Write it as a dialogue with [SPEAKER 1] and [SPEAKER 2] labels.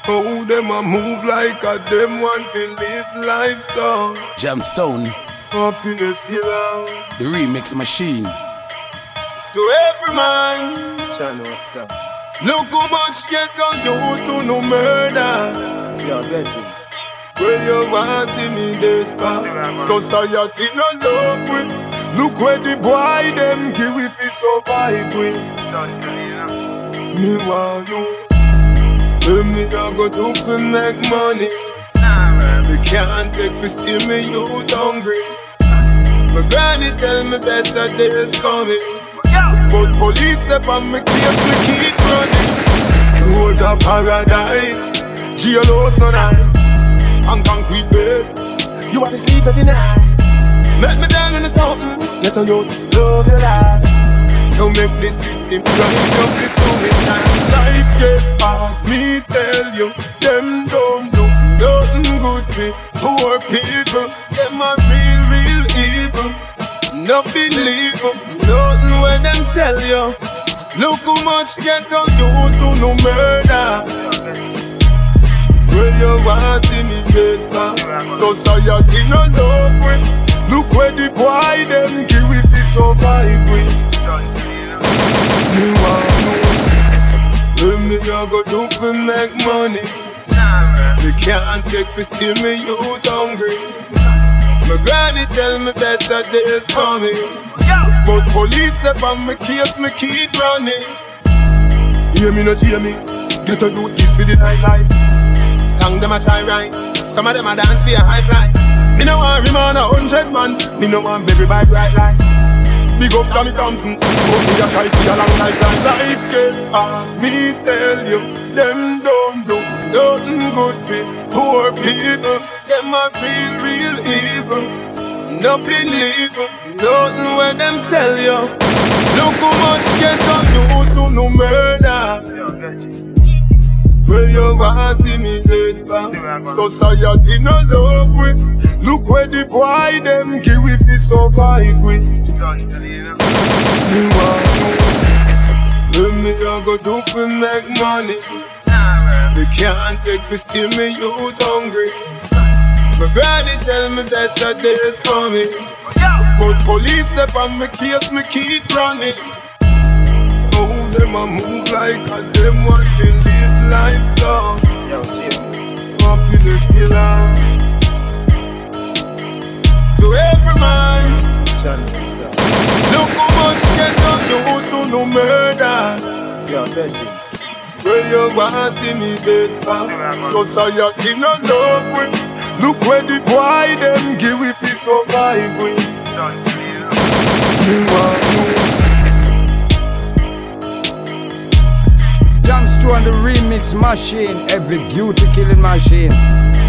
[SPEAKER 1] How them a move like a them want to live life so.
[SPEAKER 2] Jamstone,
[SPEAKER 1] Happiness killer.
[SPEAKER 2] the remix machine.
[SPEAKER 1] To every man, Channel Star. Look how much get on you to no murder.
[SPEAKER 3] Yeah, baby.
[SPEAKER 1] Where you want see me dead for? Society no love with. Look where the boy them give if he survive with. Me want you. Where me a go do for make money? Me can't take for see me youth hungry. My granny tell me better days coming. But police step on me case, me keep running. Road of paradise, jail house no night, and concrete bed. You want to sleep every night. Make me down in the something, let a youth love your life. Don't make the system drive up the suicide. Life get hard, me tell you. Them don't do nothing good for poor people. Them are real evil. No believe nothing when them tell you. Look how much get on you to no murder. Where you want see me dead for? Society no love with. Look where the boy them give if he survive with. Me want know where me a go do for make money. Me can't take for see me youth hungry. My granny tell me better days coming. But police step on me case, me keep running. Hear me, not hear me. Get a youth give for the nightlife. Song them a try right. Some of them a dance for a high fly. Me no want remand 100 man. Me no want baby by bright light. Big up Tommy Thompson. But me a try for a long lifeline. Life get hard, me tell you. Them don't do nothing good for poor people. Them are real evil. No believe nothing when them tell you. Look how much get on you to no murder. Where you want see me dead for? Society no love with. Look where the boy them give if he survive with. Me want know where me a go do for make money. Me can't take for see me youth hungry. My granny tell me better days coming. But police step on me case, me keep running. Oh, them a move like a them want to live life so. Happiness killer. To every man, look how much get on you to no murder.
[SPEAKER 3] Yeah, baby.
[SPEAKER 1] Where you want see me dead for? Society no love with. Look where the boy them give if he survive with. Me want
[SPEAKER 3] Jamstone, the remix machine, every duty killing machine.